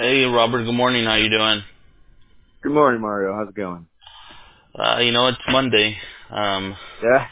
Hey, Robert. Good morning. How you doing? Good morning, Mario. How's it going? It's Monday. Um, Yeah.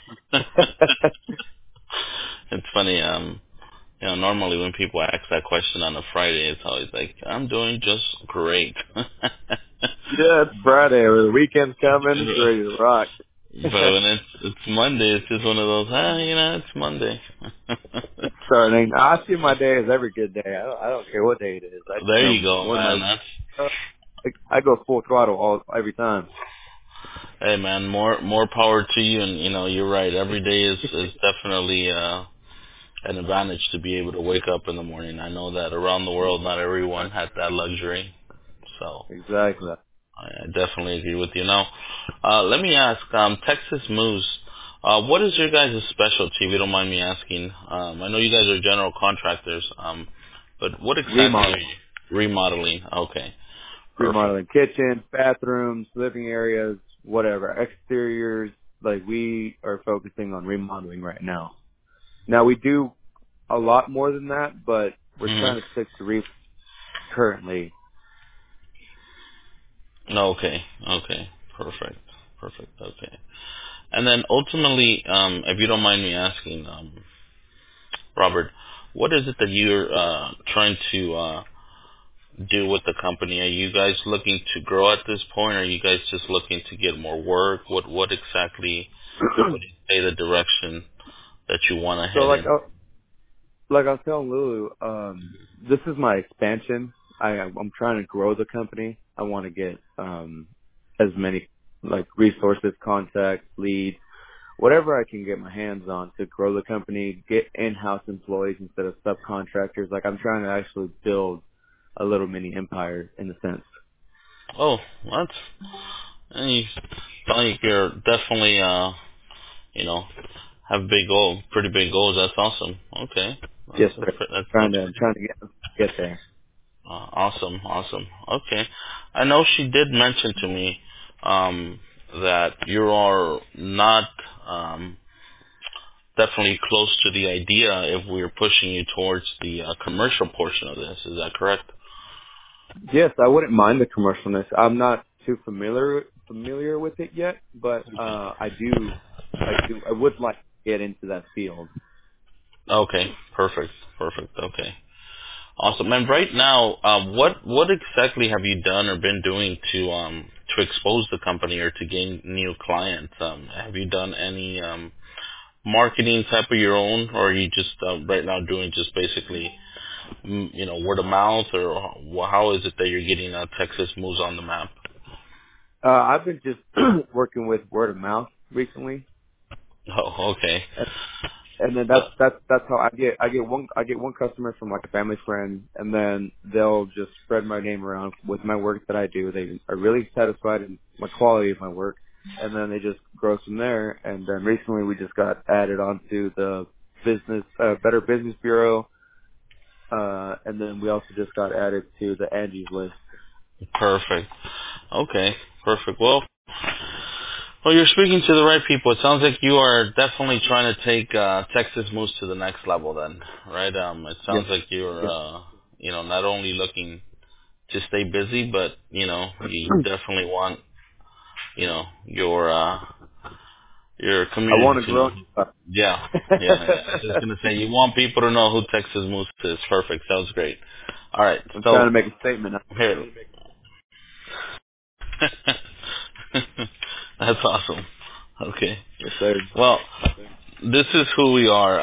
it's funny. Normally when people ask that question on a Friday, it's always like, "I'm doing just great." But Yeah, it's Friday or the weekend's coming. It's ready to rock. when it's Monday, it's just one of those. It's Monday. Starting. I see my day as every good day. I don't care what day it is. There you go, One of man. my, That's I go full throttle every time. Hey, man. More power to you. And you're right. Every day is definitely an advantage to be able to wake up in the morning. I know that around the world, not everyone has that luxury. So Exactly. I definitely agree with you. Now, let me ask, Texas Moose, what is your guys' specialty, if you don't mind me asking? I know you guys are general contractors, but what exactly are Remodel. you remodeling? Okay, perfect. Remodeling kitchens, bathrooms, living areas, whatever. Exteriors. Like we are focusing on remodeling right now. Now we do a lot more than that, but we're Hmm. trying to stick to currently. Okay, okay, perfect, perfect, okay. And then ultimately, if you don't mind me asking, Robert, what is it that you're trying to do with the company? Are you guys looking to grow at this point? Or are you guys just looking to get more work? What exactly would you say the direction that you want to So head in? like I was telling Lulu, this is my expansion. I'm trying to grow the company. I want to get as many like resources, contacts, leads, whatever I can get my hands on to grow the company, get in-house employees instead of subcontractors. Like I'm trying to actually build a little mini empire in a sense. Oh, that's and you sound like you're definitely you know have big goals, pretty big goals. That's awesome. Okay, Yes, sir. that's Trying to get there. awesome, awesome. Okay, I know she did mention to me um, that you are not definitely close to the idea if we're pushing you towards the commercial portion of this. Is that correct? Yes, I wouldn't mind the commercialness. I'm not too familiar with it yet, but I would like to get into that field. Okay, perfect, perfect. Okay, awesome. And right now, what exactly have you done or been doing to expose the company or to gain new clients? Have you done any marketing type of your own, or are you just right now doing just basically word of mouth, or how is it that you're getting Texas Moves on the map? I've been just working with word of mouth recently, Oh, okay. and then Uh, that's how I get one customer from like a family friend, and then they'll just spread my name around with my work that I do. They are really satisfied in my quality of my work, and then they just grow from there. And then recently we just got added onto the Better Business Bureau, and then we also just got added to the Angie's list. Perfect. Okay. Perfect. Well, you're speaking to the right people. It sounds like you are definitely trying to take Texas Moose to the next level then, right? It Yes, sounds like you're, yes. not only looking to stay busy, but, you definitely want, your I community want to to grow. know. Yeah. Yeah. I was just going to say, you want people to know who Texas Moose is. Perfect. Sounds great. All right. I'm trying So, to make a statement. here. That's awesome. Okay. Yes, sir. Well, this is who we are,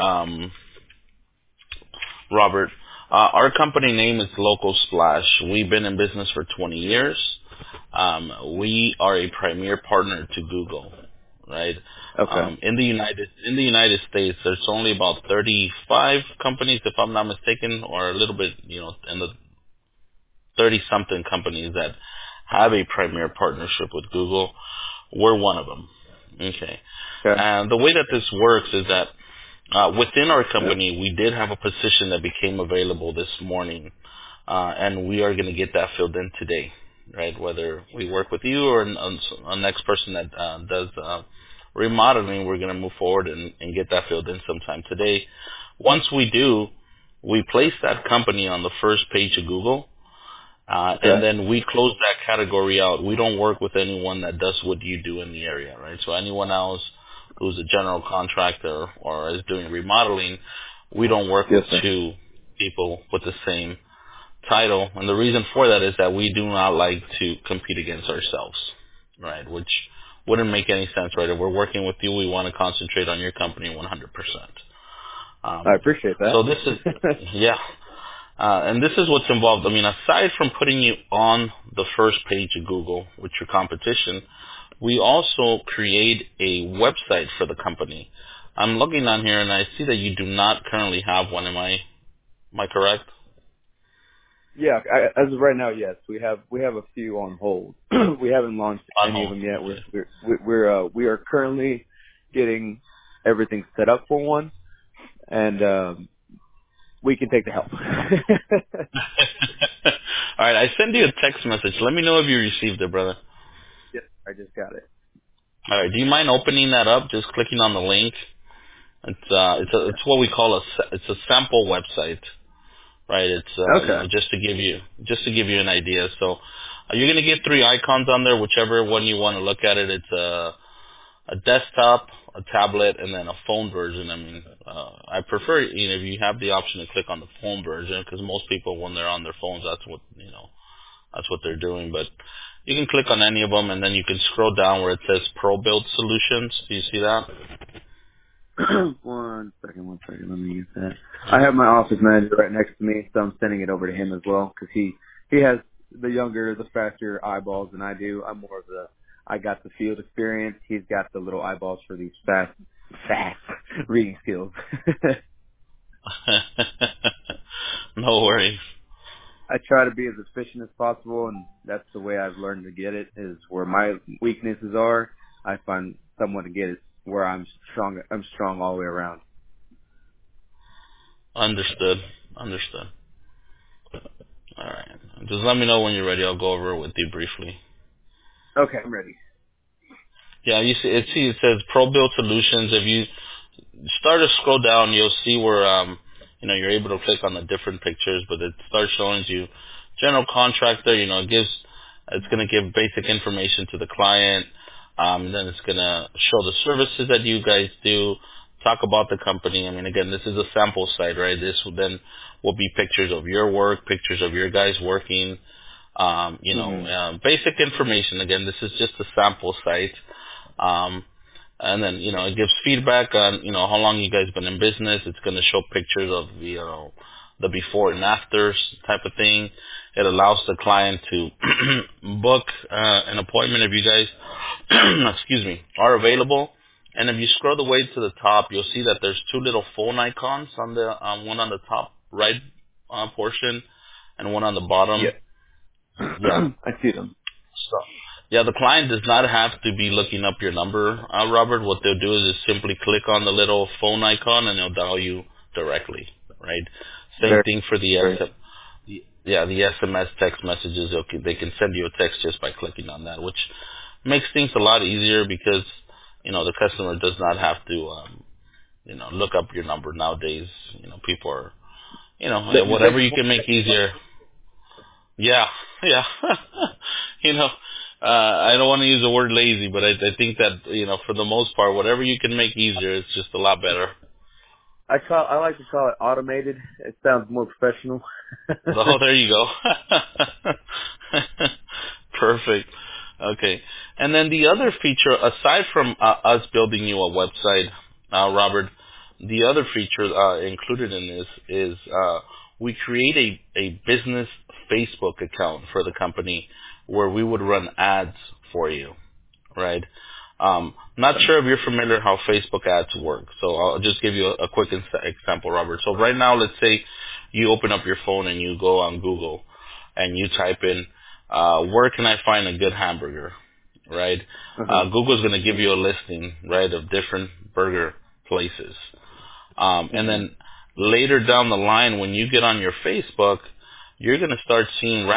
Robert. Our company name is Local Splash. We've been in business for 20 years. We are a premier partner to Google, right? Okay. In the United States, there's only about 35 companies, if I'm not mistaken, or a little bit, in the 30 something companies that have a premier partnership with Google. We're one of them. Okay. Okay. And the way that this works is that within our company, we did have a position that became available this morning, and we are going to get that filled in today, right? Whether we work with you or a next person that does remodeling, we're going to move forward and get that filled in sometime today. Once we do, we place that company on the first page of Google, And Okay. then we close that category out. We don't work with anyone that does what you do in the area, right? So anyone else who's a general contractor or is doing remodeling, we don't work Yes, with sir. two people with the same title. And the reason for that is that we do not like to compete against ourselves, right? Which wouldn't make any sense, right? If we're working with you, we want to concentrate on your company 100%. I Um, appreciate so this is, that. yeah. And this is what's involved. I mean, aside from putting you on the first page of Google with your competition, we also create a website for the company. I'm looking on here and I see that you do not currently have one. Am I correct? Yeah, as of right now, yes, we have a few on hold. We haven't launched On any of hold. them yet. Okay. We are currently getting everything set up for one, and we can take the help. All right, I send you a text message. Let me know if you received it, brother. Yes, I just got it. All right, do you mind opening that up? Just clicking on the link. It's what we call it's a sample website, right? It's Okay. just to give you an idea. So you're gonna get three icons on there, whichever one you want to look at it. It's a desktop, a tablet, and then a phone version. I mean, I prefer if you have the option to click on the phone version because most people when they're on their phones, that's what they're doing. But you can click on any of them, and then you can scroll down where it says Pro Build Solutions. Do you see that? One second. Let me use that. I have my office manager right next to me, so I'm sending it over to him as well because he has the younger, the faster eyeballs than I do. I'm more of I got the field experience. He's got the little eyeballs for these fast reading skills. No worries. I try to be as efficient as possible, and that's the way I've learned to get it. Is where my weaknesses are, I find someone to get it where I'm strong. I'm strong all the way around. Understood. Understood. All right. Just let me know when you're ready. I'll go over it with you briefly. Okay, I'm ready. Yeah, you see, it says Pro Build Solutions. If you start to scroll down, you'll see where you're able to click on the different pictures, but it starts showing you general contractor. It's going to give basic information to the client. Then it's going to show the services that you guys do. Talk about the company. I mean, again, this is a sample site, right? This will be pictures of your work, pictures of your guys working. Mhm. Basic information. Again, this is just a sample site. Um, and then, it gives feedback on, how long you guys been in business. It's going to show pictures of, the before and afters type of thing. It allows the client to book an appointment if you guys, excuse me, are available. And if you scroll the way to the top, you'll see that there's two little phone icons on the one on the top right portion and one on the bottom. Yeah. Yeah, I see them. so, yeah, the client does not have to be looking up your number, Robert. What they'll do is just simply click on the little phone icon and they'll dial you directly, right? Same Very, thing for the very. the SMS text messages. Okay, they can send you a text just by clicking on that, which makes things a lot easier because the customer does not have to look up your number nowadays. People are They whatever just you want can make to text easier. Yeah, yeah. you know, I don't want to use the word lazy, but I think that for the most part, whatever you can make easier, it's just a lot better. I like to call it automated. It sounds more professional. Oh, there you go. Perfect. Okay, and then the other feature, aside from us building you a website, Robert, the other feature included in this is we create a business Facebook account for the company where we would run ads for you, right? Not sure if you're familiar how Facebook ads work, so I'll just give you a quick example, Robert. So right now, let's say you open up your phone and you go on Google and you type in, where can I find a good hamburger, right? Uh-huh. Google's going to give you a listing, right, of different burger places. And Mhm. then later down the line, when you get on your Facebook, you're going to start seeing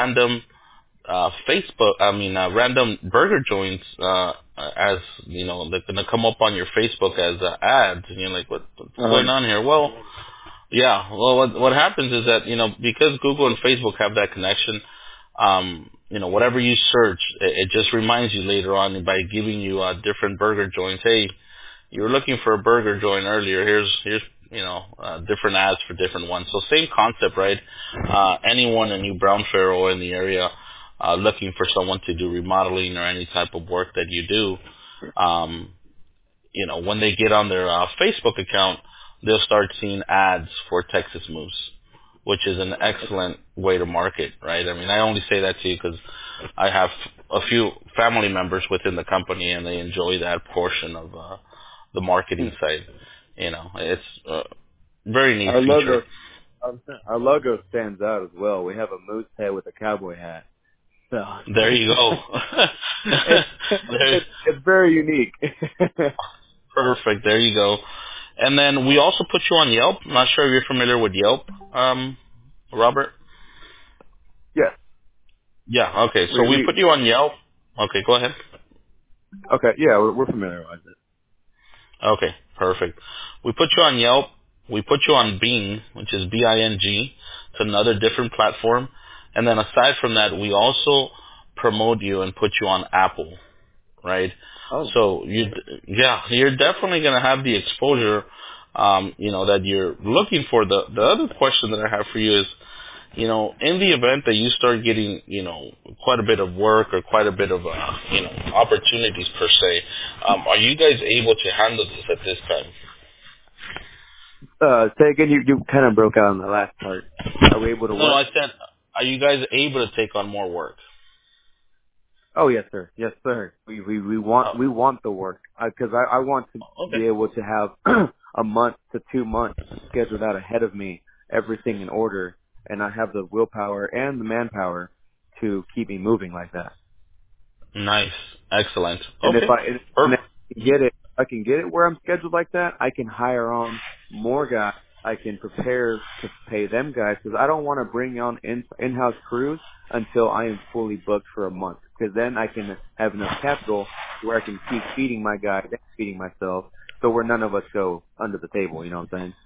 random burger joints, as they're gonna come up on your Facebook as ads, and you're like, what's going on here? Well, yeah, well, what happens is that because Google and Facebook have that connection, whatever you search, it just reminds you later on by giving you different burger joints. Hey, you were looking for a burger joint earlier. Here's different ads for different ones. So same concept, right? Anyone in New Braunfels or in the area looking for someone to do remodeling or any type of work that you do, when they get on their Facebook account, they'll start seeing ads for Texas Moose, which is an excellent way to market, right? I mean, I only say that to you because I have a few family members within the company, and they enjoy that portion of the marketing side. It's a very neat Our feature. logo, our logo stands out as well. We have a moose head with a cowboy hat. So There you go. it's very unique. Perfect. There you go. And then we also put you on Yelp. I'm not sure if you're familiar with Yelp, Robert. Yes. Yeah. Okay. So we put you on Yelp. Okay. Go ahead. Okay. Yeah, we're familiar with it. Okay. Perfect. We put you on Yelp. We put you on Bing, which is Bing. It's another different platform. And then aside from that, we also promote you and put you on Apple, right? Oh. So you're definitely going to have the exposure, that you're looking for. The other question that I have for you is, in the event that you start getting, quite a bit of work or quite a bit of, opportunities per se, are you guys able to handle this at this time? Say again, you kind of broke out on the last part. Are we able to No, I what? said, are you guys able to take on more work? Oh yes, sir. Yes, sir. We want the work because I want to Okay. be able to have a month to 2 months scheduled out ahead of me, everything in order, and I have the willpower and the manpower to keep me moving like that. Nice. Excellent. And if Okay. I can get it, I can get it where I'm scheduled like that. I can hire on more guys. I can prepare to pay them guys because I don't want to bring on in-house crews until I am fully booked for a month. Because then I can have enough capital where I can keep feeding my guys and feeding myself, so where none of us go under the table. You know what I'm saying?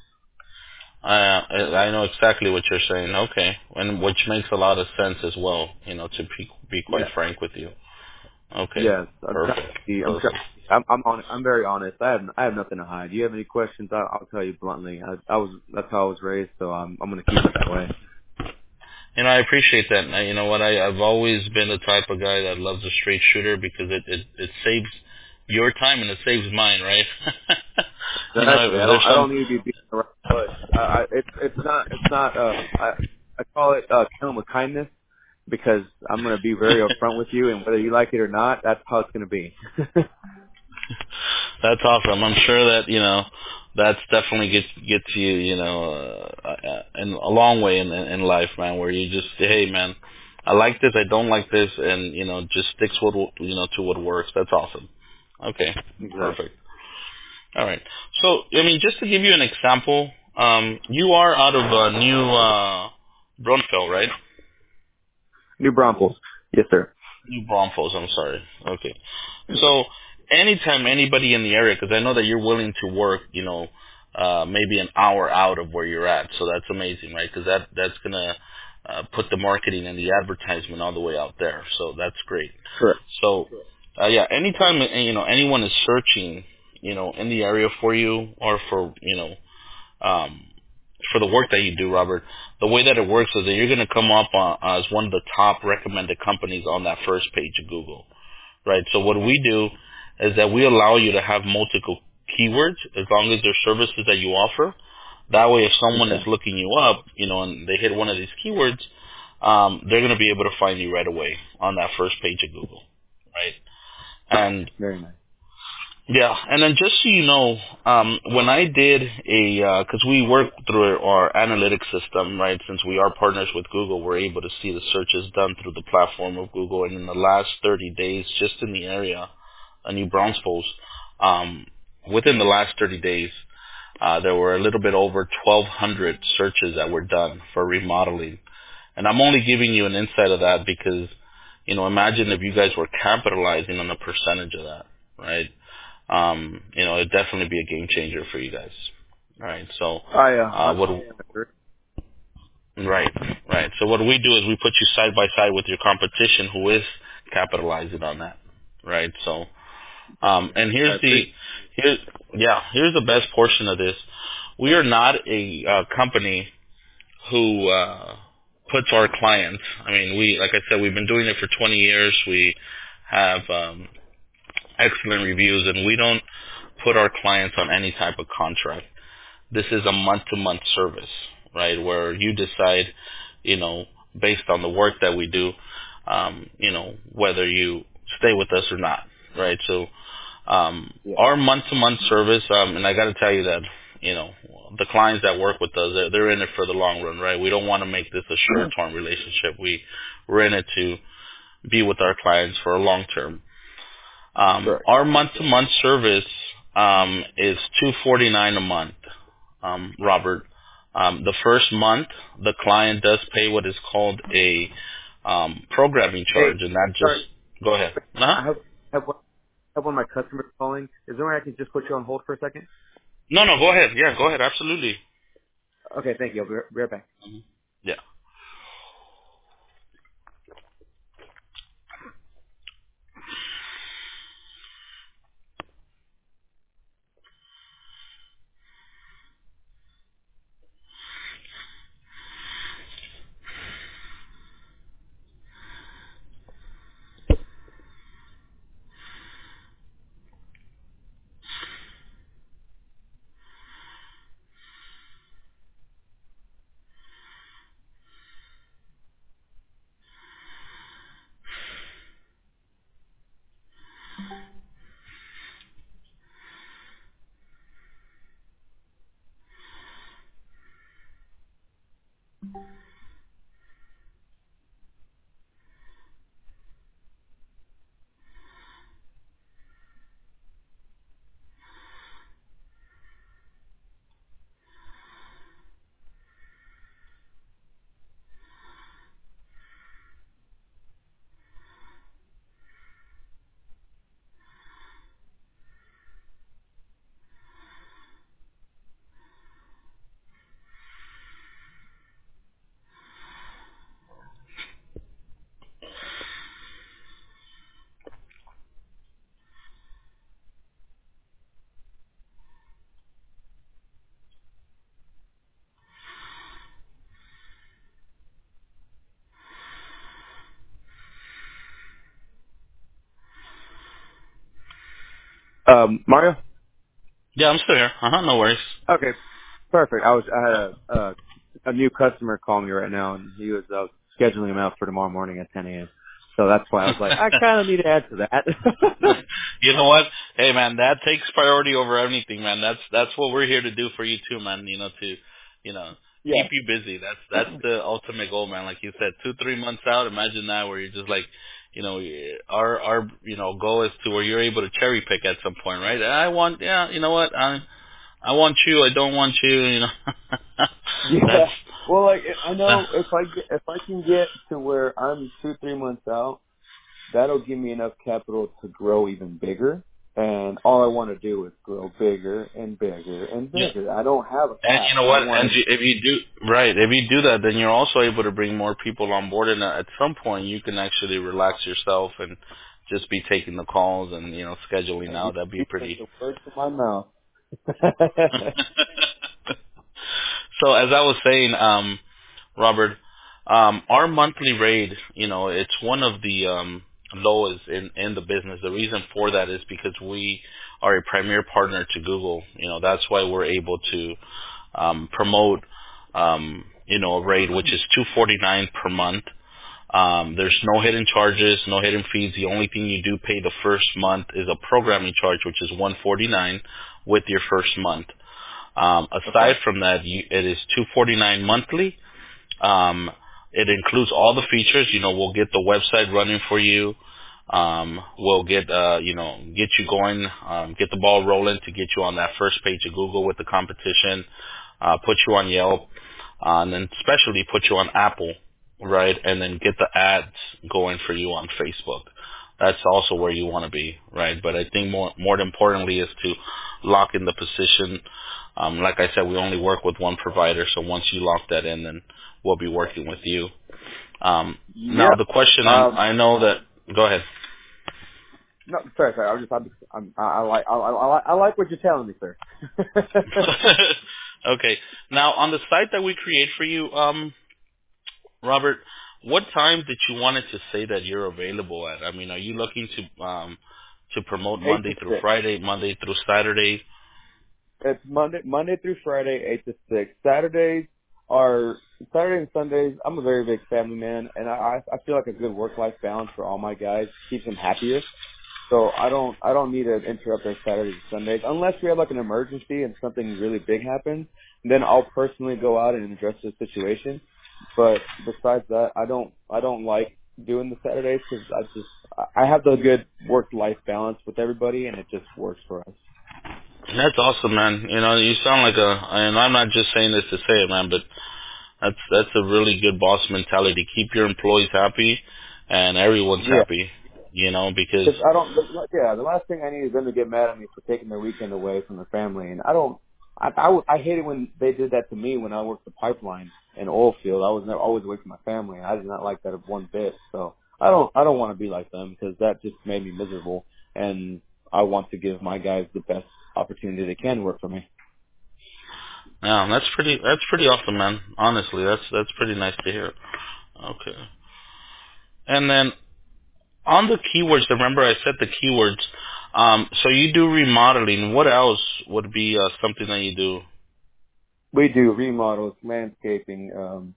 I know exactly what you're saying. Okay. And which makes a lot of sense as well, to be quite Yeah. frank with you. Okay. Yes. I'm trying Perfect. to be. Perfect. I'm very honest. I have nothing to hide. Do you have any questions? I'll tell you bluntly. That's how I was raised, so I'm going to keep it that way. I appreciate that. You know what? I've always been the type of guy that loves a straight shooter because it saves your time and it saves mine, right? Exactly. If there's I some. don't need to be beating around the bush. It's not. I call it killing with kindness because I'm going to be very upfront with you, and whether you like it or not, that's how it's going to be. That's awesome. I'm sure that that's definitely gets you in a long way in life, man. Where you just say, hey, man, I like this, I don't like this, and just sticks with to what works. That's awesome. Okay, Exactly. perfect. All right. So I mean, just to give you an example, you are out of New Braunfels, right? New Braunfels. Yes, sir. New Braunfels. I'm sorry. Okay. So anytime anybody in the area, because I know that you're willing to work, maybe an hour out of where you're at. So that's amazing, right? Because that's gonna put the marketing and the advertisement all the way out there. So that's great. Correct. So yeah, anytime anyone is searching, in the area for you or um, for the work that you do, Robert, the way that it works is that you're going to come up as one of the top recommended companies on that first page of Google, right? So what we do is that we allow you to have multiple keywords as long as they're services that you offer. That way, if someone is Okay. looking you up, and they hit one of these keywords, they're going to be able to find you right away on that first page of Google, right? And Very nice. yeah, and then just so you know, when I did because we work through our analytics system, right? Since we are partners with Google, we're able to see the searches done through the platform of Google. And in the last 30 days, just in the area, New Braunfels, within the last 30 days, there were a little bit over 1,200 searches that were done for remodeling. And I'm only giving you an insight of that because, imagine if you guys were capitalizing on a percentage of that, right? It'd definitely be a game changer for you guys. All right. So, I what? 100% agree. Right. right? So what we do is we put you side by side with your competition who is capitalizing on that, right? So, and I appreciate. here's here's the best portion of this. We are not a company who puts our clients. I mean, like I said, we've been doing it for 20 years. We have excellent reviews, and we don't put our clients on any type of contract. This is a month-to-month service, right? Where you decide, based on the work that we do, whether you stay with us or not, right? So, Yeah. our month-to-month service, and I got to tell you that, the clients that work with us, they're in it for the long run, right? We don't want to make this a short-term relationship. We're in it to be with our clients for a long term. Correct. Our month-to-month service is $249 a month, Robert. The first month, the client does pay what is called a programming Hey, charge, and that just sorry. go ahead. Uh-huh. I have one of my customers calling. Is there a way I can just put you on hold for a second? No, go ahead. Yeah, go ahead. Absolutely. Okay, thank you. I'll be right back. Yeah. Mario? Yeah, I'm still here. No worries. Okay, perfect. I had a new customer call me right now, and he was scheduling him out for tomorrow morning at 10 a.m. So that's why I was like, I kind of need to answer that. You know what? Hey, man, that takes priority over anything, man. That's what we're here to do for you too, man. To, keep Yeah. you busy. That's the ultimate goal, man. Like you said, 2-3 months out. Imagine that where you're just like, our goal is to where you're able to cherry pick at some point, right? You know what? I want you. I don't want you. That's Yeah. Well, like I know if I can get to where I'm 2-3 months out, that'll give me enough capital to grow even bigger. And all I want to do is grow bigger and bigger and yeah. bigger. I don't have a And cap. you know I what? want to. If you do that, then you're also able to bring more people on board, and at some point you can actually relax yourself and just be taking the calls and scheduling You, out. That'd be you took pretty. the words from my mouth. So as I was saying, Robert, our monthly rate, it's one of the lowest in the business. The reason for that is because we are a premier partner to Google. That's why we're able to promote, a rate which is $249 per month. There's no hidden charges, no hidden fees. The only thing you do pay the first month is a programming charge, which is $149 with your first month. Okay. Aside from that, it is $249 monthly. Um, it includes all the features. We'll get the website running for you. We'll get you going, get the ball rolling to get you on that first page of Google with the competition, put you on Yelp, and then especially put you on Apple, right? And then get the ads going for you on Facebook. That's also where you want to be, right? But I think more importantly is to lock in the position. Like I said, we only work with one provider, so once you lock that in, then will be working with you. Yeah. Now the question Um, I know that. Go ahead. no, sorry. I like what you're telling me, sir. Okay. Now on the site that we create for you, Robert, what time did you want it to say that you're available at? I mean, are you looking to promote 8 to Monday through 6. Friday, Monday through Saturday? It's Monday through Friday, 8 to 6. Saturday and Sundays. I'm a very big family man, and I feel like a good work-life balance for all my guys keeps them happier. So I don't need to interrupt their Saturdays and Sundays unless we have like an emergency and something really big happens. Then I'll personally go out and address the situation. But besides that, I don't like doing the Saturdays because I have the good work-life balance with everybody, and it just works for us. That's awesome, man. You know, you sound like and I'm not just saying this to say it, man, but that's a really good boss mentality. Keep your employees happy, and everyone's Yeah. happy. You know, because Because I don't, yeah, the last thing I need is them to get mad at me for taking their weekend away from their family. And I hate it when they did that to me when I worked the pipeline and oil field. I was never, always away from my family. And I did not like that one bit. So I don't want to be like them because that just made me miserable. And I want to give my guys the best opportunity they can to work for me. yeah, that's pretty awesome, man. Honestly, that's pretty nice to hear. Okay, and then on the keywords, remember I said the keywords. So you do remodeling. What else would be something that you do? We do remodels, landscaping,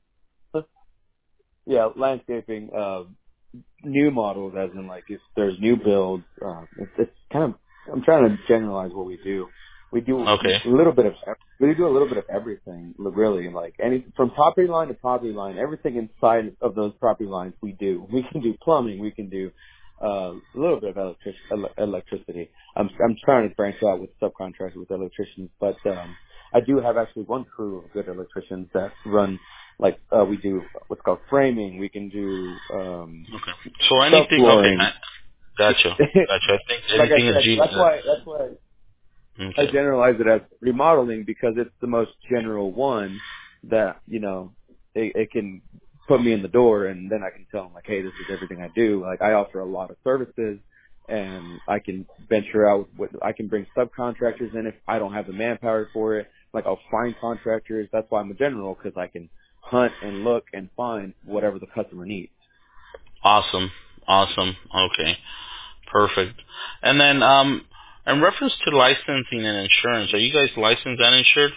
yeah, landscaping, new models, as in like if there's new builds. It's kind of, I'm trying to generalize what we do. We do Okay, a little bit of we do a little bit of everything, really. Like any from property line to property line, everything inside of those property lines we do. We can do plumbing. We can do a little bit of electricity. I'm trying to branch out with subcontractors with electricians, but I do have actually one crew of good electricians that run like we do what's called framing. We can do okay. So anything? Okay, subflooring. gotcha, gotcha. I think Like I anything is said, that's why I okay. generalize it as remodeling because it's the most general one that, it can put me in the door and then I can tell them like, hey, this is everything I do. Like I offer a lot of services and I can venture out with, I can bring subcontractors in if I don't have the manpower for it. Like I'll find contractors. That's why I'm a general because I can hunt and look and find whatever the customer needs. Awesome, awesome. Okay. Perfect. And then, in reference to licensing and insurance, are you guys licensed and insured?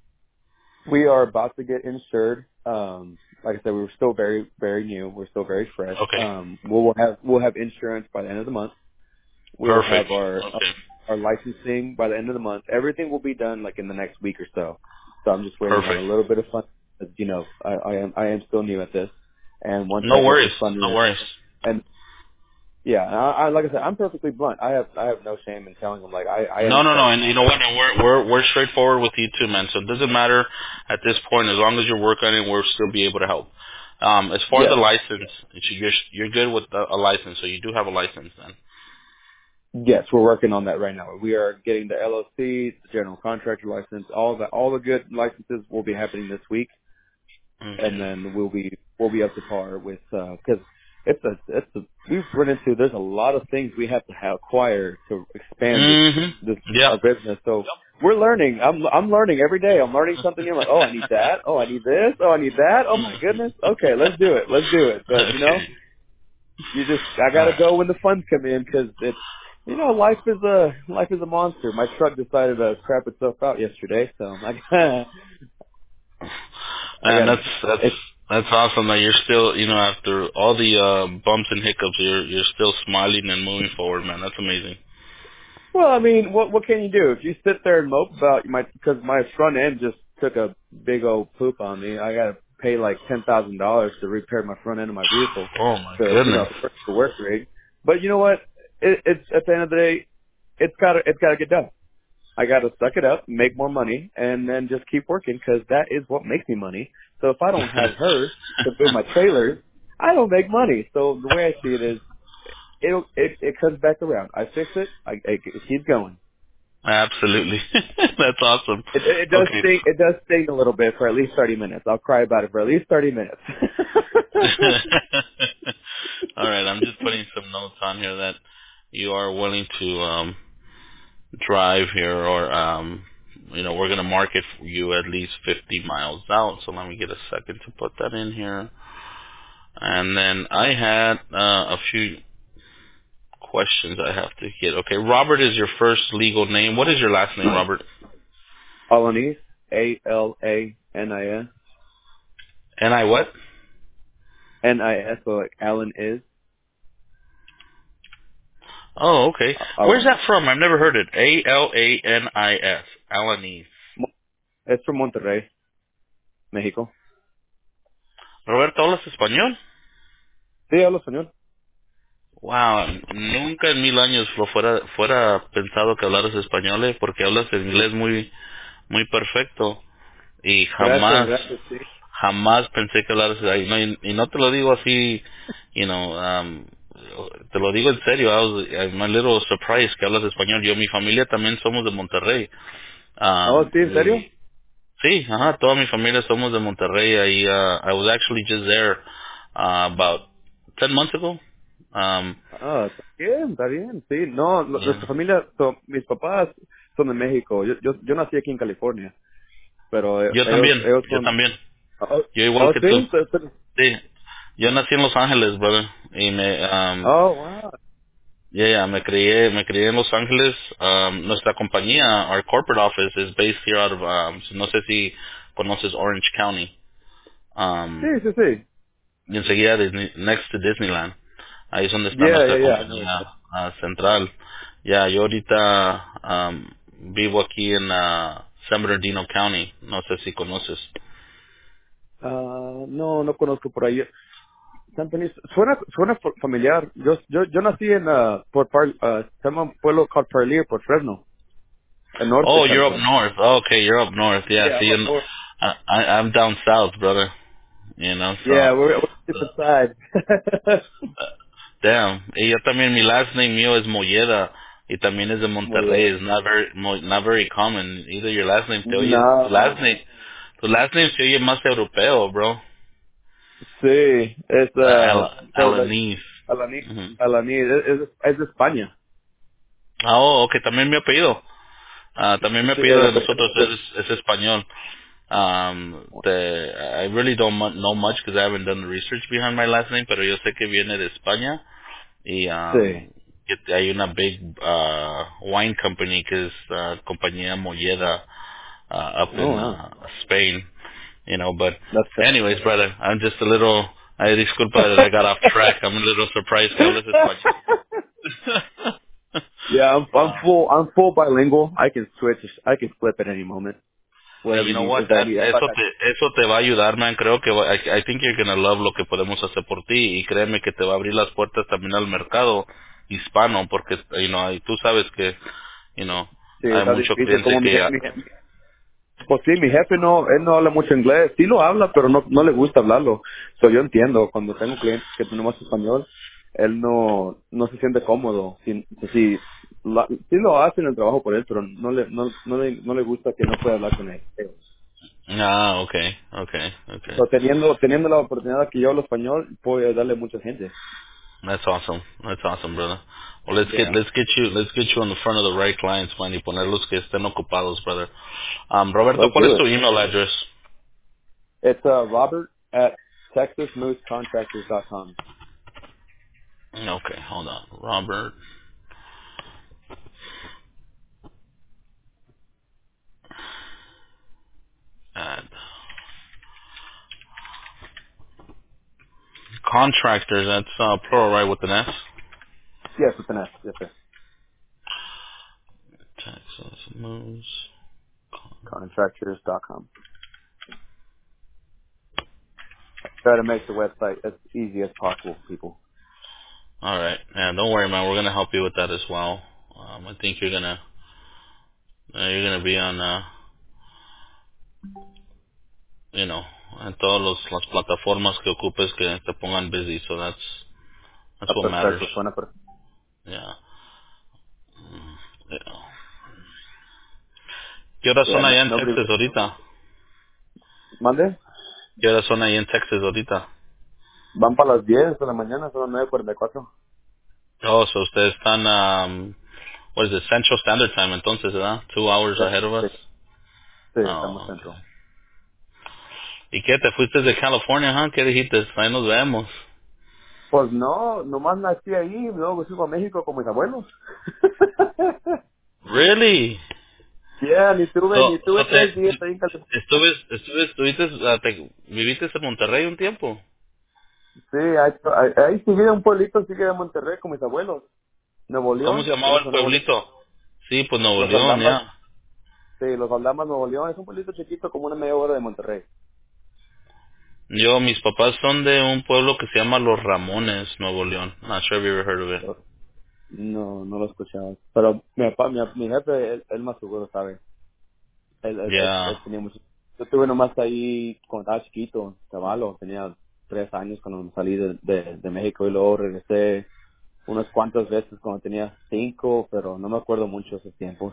We are about to get insured. Like I said, we were still very, very new. We're still very fresh. Okay. We'll have insurance by the end of the month. We'll Perfect. have Okay. our licensing by the end of the month. Everything will be done like in the next week or so. So I'm just waiting on a Perfect. little bit of fun. I am still new at this, and once I No get this worries. No funding, worries. and yeah, like I said, I'm perfectly blunt. I have no shame in telling them like I No, no, no. understand And you now. know what? And we're straightforward with you too, man. So it doesn't matter at this point. As long as you're working on it, we'll still be able to help. As far as the Yes. license, you're good with a license, so you do have a license then. Yes, we're working on that right now. We are getting the LLC, the general contractor license, all the good licenses will be happening this week, and Okay. then we'll be up to par with because we've run into there's a lot of things we have to acquire to expand Mhm. this Yep. our business. So we're learning. I'm learning every day. I'm learning something new. I'm like, oh, I need that. Oh, I need this. Oh, I need that. Oh my goodness. Okay, let's do it. Let's do it. But Okay. I gotta go when the funds come in because it's, life is a monster. My truck decided to crap itself out yesterday, so I Man, gotta, that's it's, that's awesome that you're still, after all the bumps and hiccups, you're still smiling and moving forward, man. That's amazing. well, I mean, what can you do? If you sit there and mope about because my front end just took a big old poop on me, I gotta pay like $10,000 to repair my front end of my vehicle Oh my to, goodness. for work rate. But you know what? It's at the end of the day, it's gotta get done. I got to suck it up, make more money, and then just keep working because that is what makes me money. So if I don't have her to build my trailers, I don't make money. So the way I see it is, it comes back around. I fix it, it keeps going. Absolutely. That's awesome. It does Okay. sting. It does sting a little bit for at least 30 minutes. I'll cry about it for at least 30 minutes. All right. I'm just putting some notes on here that you are willing to drive here, or we're going to mark it for you at least 50 miles out. So let me get a second to put that in here. And then I had a few questions I have to get. Okay, Robert is your first legal name. What is your last name, Robert? Alanis, Alanis, And I what? NIS. So like Alan is Oh, okay. Where's Alanis. that from? I've never heard it. Alanis. Alanis. Es from Monterrey, México. Roberto, ¿hablas español? Sí, hablo español. Wow, nunca en 1000 años fuera pensado que hablaras español, porque hablas inglés muy perfecto, y Gracias, jamás gracias, sí. jamás pensé que hablaras ahí. No, y no te lo digo así, te lo digo en serio. I'm a little surprised que hablas español. Yo, mi familia también somos de Monterrey. Oh, sí, ¿en serio? Y sí, ajá, toda mi familia somos de Monterrey. Ahí, I was actually just there about 10 months ago. Ah, está bien, sí. No, Yeah. nuestra familia, mis papás son de México. Yo nací aquí en California, pero ellos Yo son. también. Oh, Yo igual oh, que tú. sí. Sí. Yo nací en Los Ángeles, brother. Y Oh, wow. me crié en Los Ángeles. Nuestra compañía, our corporate office is based here out of, no sé si conoces Orange County. Sí, Um, sí, sí. y enseguida next to Disneyland. Ahí es donde está nuestra Yeah. I know compañía that. central. Ya, yo ahorita vivo aquí en San Bernardino County. No sé si conoces. No conozco por ahí. San Denis, suena familiar. Yo nací en, se llama un pueblo called Parlier, por Fresno, el norte de Oh, you're up California. north. Oh, okay, you're up north. Yeah, Yeah, see, I'm up north. I'm down south, brother. So Yeah, we're different side. damn. Y yo también, mi last name mío es Molleda, y también es de Muy Monterrey. bien. It's not very common. Either your last name te oye, No. tu last name se oye más europeo, bro. Sí, es, so like, Alanis. Alaní, Ujú. Alaní, es de España. Oh, okay, también mi apellido. También mi Sí, apellido de el nosotros es español. I really don't know much because I haven't done the research behind my last name, pero yo sé que viene de España. Y sí. que hay una big wine company que es compañía Molleda up Oh, in wow. Spain, but That's anyways, brother, I'm just a little, I disculpa that I got off track. I'm a little surprised que hablas español. Yeah, uh, I'm full bilingual. I can switch. I can flip at any moment. and Whatever you know you, what? if I need. If Eso te va a ayudar, man. Creo que I think you're gonna love lo que podemos hacer por ti, y créeme que te va a abrir las puertas también al mercado hispano, porque y tú sabes que sí, hay está mucho difícil. cliente Como que pues sí, mi jefe él no habla mucho inglés. Sí lo habla, pero no le gusta hablarlo. So, yo entiendo, cuando tengo clientes que tenemos español, él no se siente cómodo. Sí lo hacen el trabajo por él, pero no le gusta que no pueda hablar con él. okay. So, teniendo la oportunidad que yo hablo español, puedo ayudarle a mucha gente. That's awesome, brother. Well, Yeah. let's get you on the front of the right clients, man, y ponerlos que estén ocupados, brother. Roberto, Let's ¿cuál do es it. tu email address? It's Robert at TexasMooseContractors.com. Okay, hold on. Robert at contractors. That's plural, right, with an S. Yes, with an S. Yes, sir. Texas moves. Contractors.com. Try to make the website as easy as possible for people. All right. Yeah, don't worry, man. We're gonna help you with that as well. I think you're gonna be on en todas las plataformas que ocupes que te pongan busy. So that's what matters. Perfecto, suena perfecto. Yeah. Yeah. ¿Qué horas Yeah, son allá en nobody. Texas ahorita? ¿Mande? ¿Qué horas son ahí en Texas ahorita? Van para las 10 de la mañana, son las 9:44. Oh, so ustedes están, what is it, Central Standard Time entonces, ¿verdad? 2 hours Sí, ahead of us. sí, sí, estamos Oh, centro. okay. ¿Y qué, te fuiste de California, huh? ¿Qué dijiste? Ahí nos vemos. Pues no, nomás nací ahí y luego fui a México con mis abuelos. Really? Yeah, ni tuve So 3 días ahí en California. estuviste, viviste en Monterrey un tiempo. Sí, ahí sigue un pueblito, sigue de Monterrey con mis abuelos. Nuevo ¿Cómo se León, llamaba el ¿conoce Nuevo León? pueblito? Sí, pues Nuevo Los León, Aldamas, ya. sí, los Aldamas, Nuevo León, es un pueblito chiquito como una media hora de Monterrey. Mis papás son de un pueblo que se llama Los Ramones, Nuevo León. Not sure if you ever heard of it. No, no lo he escuchado. Pero mi jefe, él más seguro sabe. Yeah. Él tenía mucho. Yo estuve nomás ahí cuando estaba chiquito, chavalo, tenía 3 años cuando me salí de México y luego regresé unas cuantas veces cuando tenía 5, pero no me acuerdo mucho de esos tiempos.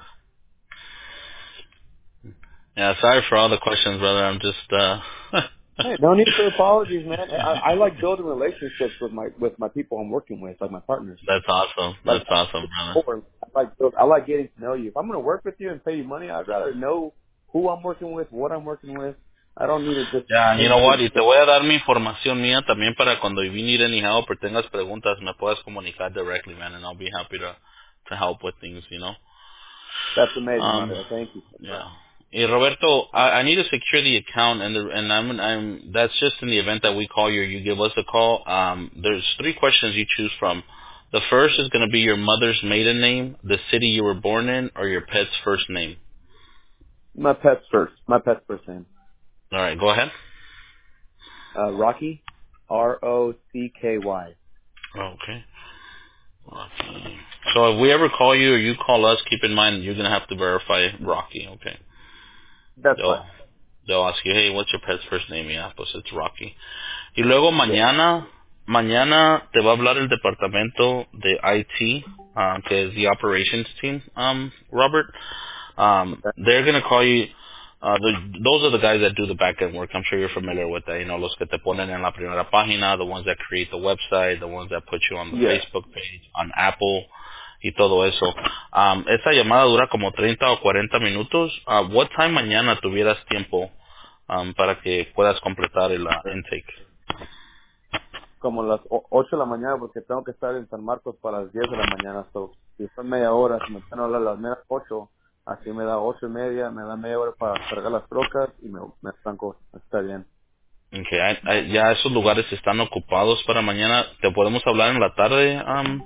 Yeah, sorry for all the questions, brother. I'm just, Hey, no need for apologies, man. I like building relationships with my people I'm working with, like my partners. that's awesome. Like That's awesome, brother. I like getting to know you. If I'm going to work with you and pay you money, I'd rather know who I'm working with, what I'm working with. I don't need to just Yeah, you pay know you for what? the Y te service. voy a dar mi información mía también para cuando you need any help or tengas preguntas, me puedas comunicar directly, man, and I'll be happy to help with things, you know. That's amazing, Um, Mario. Thank you. yeah. Hey, Roberto, I need to secure the account, and I'm that's just in the event that we call you or you give us a call. There's 3 questions you choose from. The first is going to be your mother's maiden name, the city you were born in, or your pet's first name. My pet's first. My pet's first name. All right, go ahead. Rocky. Rocky. Okay. Rocky. So if we ever call you or you call us, keep in mind you're going to have to verify Rocky, okay? That's They'll, fine. they'll ask you, hey, what's your pet's first name? Yeah, pues it's Rocky. Y luego Yeah. mañana te va a hablar el departamento de IT, que es the operations team, Robert. Okay. They're going to call you. Those are the guys that do the back end work. I'm sure you're familiar with that. You know, los que te ponen en la primera página, the ones that create the website, the ones that put you on the Yeah. Facebook page, on Apple, y todo eso. Esa llamada dura como 30 o 40 minutos. What time mañana tuvieras tiempo para que puedas completar el intake? Como las 8 de la mañana porque tengo que estar en San Marcos para las 10 de la mañana. So, si son media hora, si me están hablando a las media 8, así me da 8:30, me da media hora para cargar las trocas y me estanco. Está bien. Okay, ya esos lugares están ocupados para mañana. ¿Te podemos hablar en la tarde,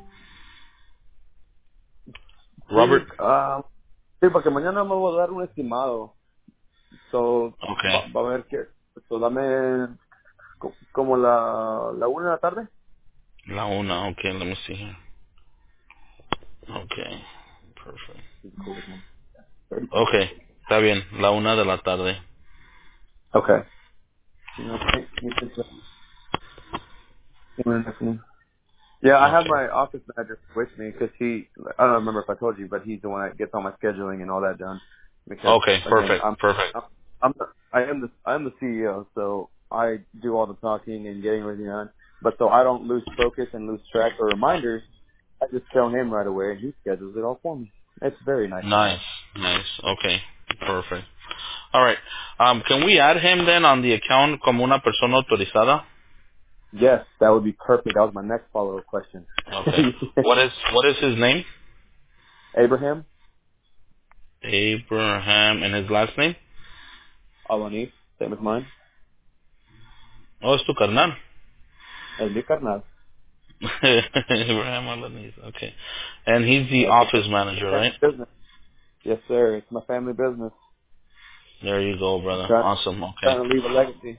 Robert? Sí, sí, porque mañana me voy a dar un estimado. So, Okay. va a ver que, so, dame como la 1 de la tarde. La una, okay, let me see here. Okay, perfect. Okay, está bien, la 1 de la tarde. Okay. You think so? Yeah, I have Okay. my office manager with me because I don't remember if I told you, but he's the one that gets all my scheduling and all that done. Because Okay, again, perfect, perfect. I am the CEO, so I do all the talking and getting everything done. But so I don't lose focus and lose track or reminders, I just tell him right away and he schedules it all for me. It's very nice of him. Nice, nice. Okay, perfect. All right. Can we add him then on the account como una persona autorizada? Yes, that would be perfect. That was my next follow-up question. Okay. What is his name? Abraham Abraham, and his last name? Alanis, same as mine. Oh, es tu carnal. El mi carnal. Abraham Alanis. Okay. And he's the That's office manager, family right? business. Yes, sir. It's my family business. There you go, I'm brother. Awesome. Okay. trying to leave a legacy.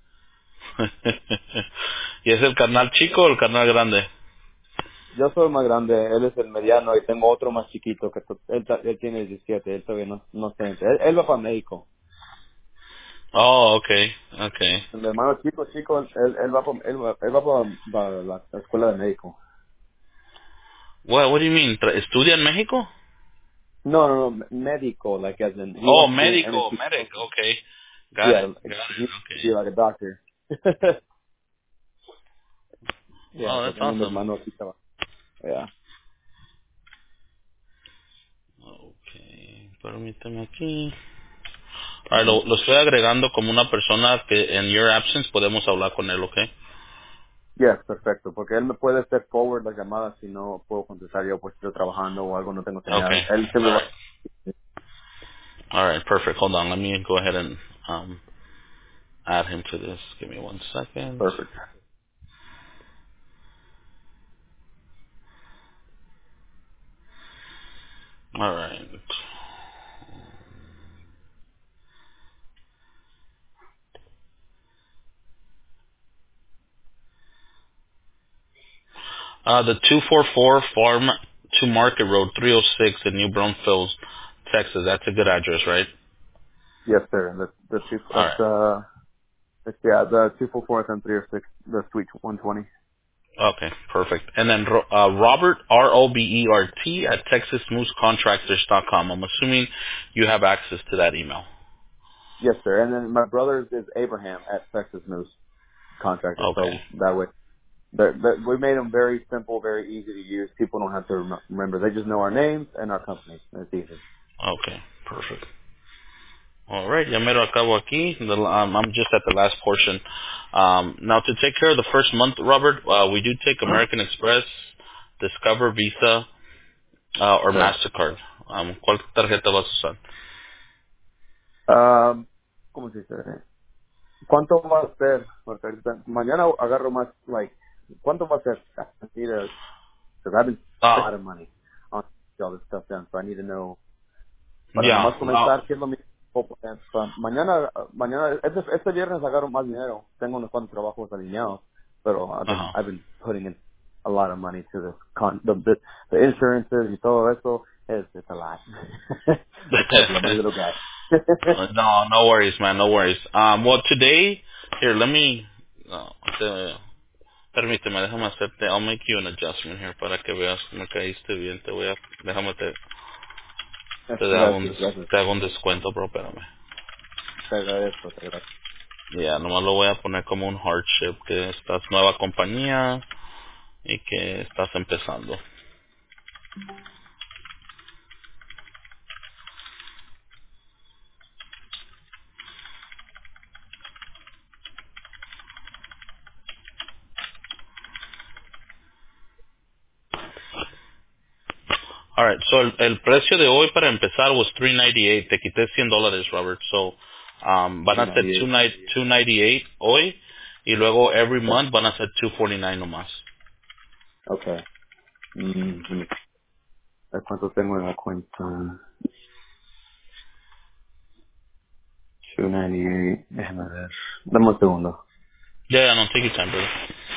¿Y es el carnal chico o el carnal grande? Yo soy más grande, él es el mediano y tengo otro más chiquito que él tiene 17, él todavía no está. Él va para México. Oh, okay. Okay. El hermano chico, él va para la escuela de México. What do you mean? ¿Estudia en México? No, medical, like as in he Oh, wants to be an medical, medic. anesthesiologist. Okay, got Yeah, it, like got he it. wants to Okay. be like a doctor. Yeah, Oh, so that's tengo mis awesome. manos y todo. Yeah. Okay, permíteme aquí. Ahora hmm lo estoy agregando como una persona que en your absence podemos hablar con él, ¿ok? Yes, perfecto, porque él me puede hacer forward las llamadas si no puedo contestar yo, pues estoy trabajando o algo, no tengo Okay. señal. Él siempre All right. va. All right. Perfect. Hold on. Let me go ahead and add him to this. Give me 1 second. Perfect. All right. The 244 Farm to Market Road, 306 in New Braunfels, Texas. That's a good address, right? Yes, sir. The two, All right. yeah, the 244 and 306, the suite 120. Okay, perfect. And then Robert, ROBERT at TexasMooseContractors.com. I'm assuming you have access to that email. Yes, sir. And then my brother's is Abraham at Texas News Contractor. Okay. So that way, we made them very simple, very easy to use. People don't have to remember. They just know our names and our company. It's easy. Okay, perfect. All right, ya mero acabo aquí. I'm just at the last portion. Now, to take care of the first month, Robert, we do take American Express, Discover, Visa, or Okay. MasterCard. ¿Cuál tarjeta vas a usar? ¿Cómo se dice? ¿Cuánto va a ser? Porque mañana agarro más, like, ¿cuánto va a ser? I need to, because I've been a Ah, lot of money on all this stuff done, so I need to know. Para ya. nomás comenzar, ¿qué es lo mismo? Mañana, este viernes agarro más dinero. Tengo unos cuantos trabajos alineados, pero Ajá. I've been putting in a lot of money to this the insurances y todo eso. It's a lot. I tell you, I'm a little guy. No, no worries, man. No worries. Well, today, here, let me. Permíteme, déjame hacerte. I'll make you an adjustment here para que veas cómo caíste bien. Déjame Gracias, gracias. te hago un descuento, bro. Espérame. Te agradezco, te agradezco. Ya, nomás lo voy a poner como un hardship, que estás nueva compañía y que estás empezando. Alright, so el precio de hoy para empezar was 398. Te quité $100, Robert. So, van a ser 398. 298 hoy y luego every month van a ser 249 nomás. Okay. Mm-hmm. ¿Cuánto tengo en la cuenta? 298. Déjame ver. Dame un segundo. Yeah, no, take your time, brother.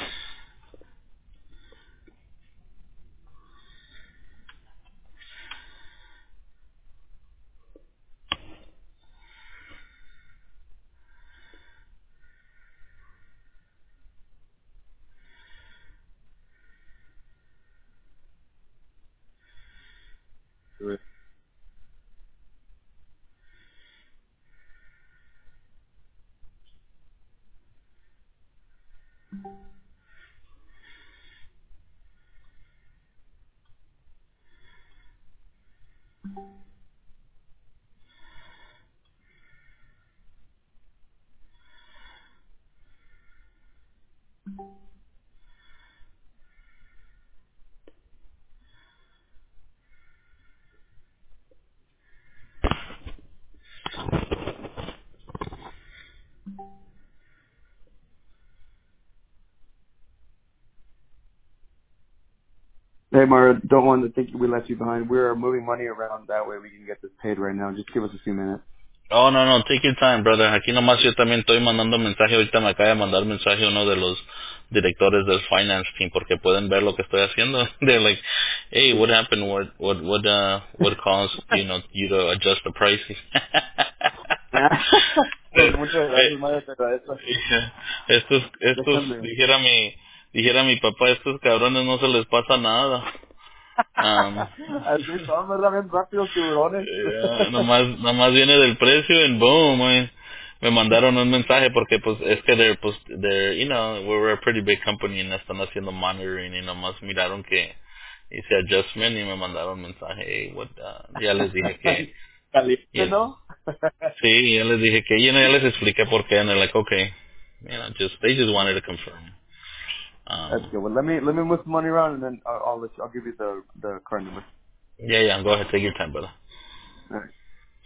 Hey, Mara, don't want to think we left you behind. We're moving money around that way we can get this paid right now. Just give us a few minutes. Oh, no, no, take your time, brother. Aquí nomás yo también estoy mandando mensaje. Ahorita me acaba de mandar mensaje uno de los directores del finance team porque pueden ver lo que estoy haciendo. They're like, hey, what happened? What caused, you to adjust the pricing? Pues muchas gracias, Mara, te agradezco. Estos, Déjame. dijera mi papá, estos cabrones no se les pasa nada. Um, Así son, ¿verdad? Bien rápidos tiburones. nomás viene del precio and boom, güey. Me mandaron un mensaje porque pues es que they're, you know, we're a pretty big company y están haciendo monitoring y nomás miraron que hice adjustment y me mandaron un mensaje, hey, ya les dije que, Caliente, you know, ¿no? sí, ya les dije que, you know, ya les expliqué por qué and they're like, okay, you know, they just wanted to confirm. That's Um, good. Well, let me move some money around, and then I'll give you the card number. yeah, go ahead, take your time, brother. All right.